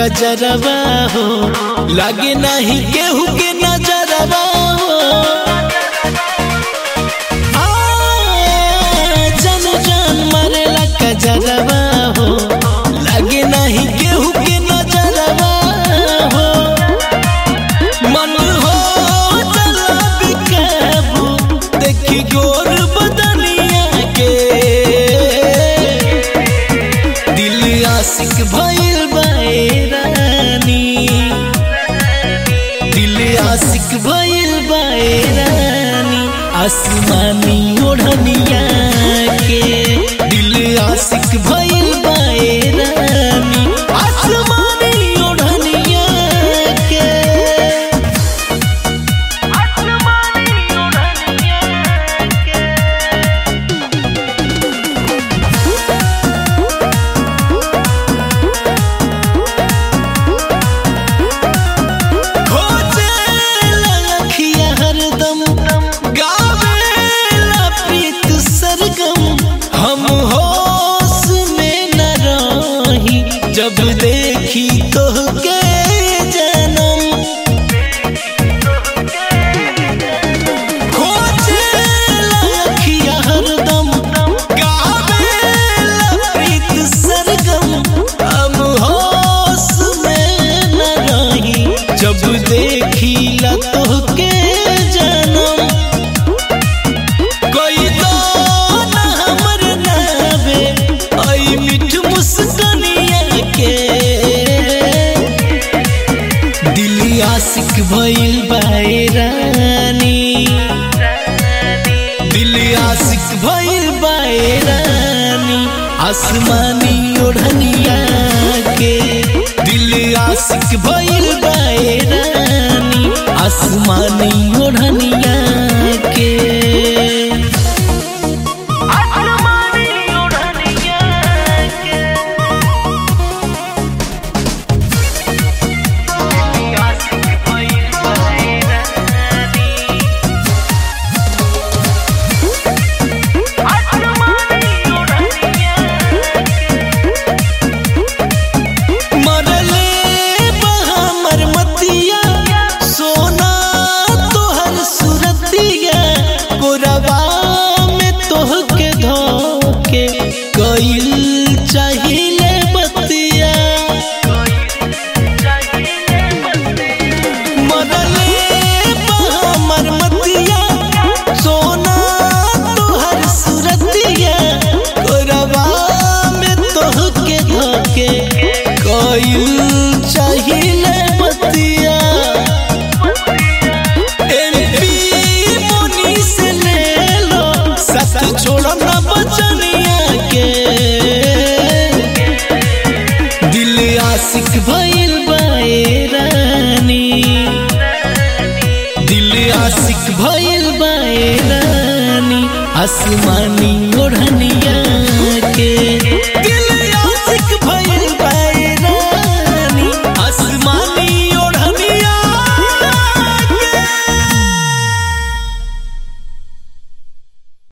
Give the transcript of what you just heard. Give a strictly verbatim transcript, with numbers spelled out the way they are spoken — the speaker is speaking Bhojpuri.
कजरवा हो, लागे नहीं केहू के नजरवा हो। जन जान मरेला कजरवा हो, लागे नहीं केहू के नजरवा हो। मन हो चला बिकाबू देखी गोर बदनिया के, दिल आशिक भइल बाए रानी, दिल आशिक भइल बाए रानी, आसमानी ओढ़निया के। दिल आशिक भइल बाए रानी, आसमानी ओढ़निया के। जब देखी तोहके जनम, खोजेला अखिया हरदम, गावेला प्रीत सरगम। हम होश में न रही जब देखीला तोहके जनम। कोई तो न हमर नावे आई मीठ मुस्कानिया के, दिल आशिक भइल बाए रानी, दिल आशिक भइल बाए रानी, आसमानी ओढ़निया के। दिल आशिक भइल बाए रानी, आसमानी ओढ़निया के। चाहिए बतिया मरले हमर मतिया, सोना तोहर सुरतिया, कोरबा में तोहके धोके कइल चाहिए बतिया। एमपी मोनी से ले लो साथ छोड़ो ना बचनिया के, दिल आशिक भइल बाए रानी, दिल आशिक भइल बाए रानी, आसमानी ओढ़निया के।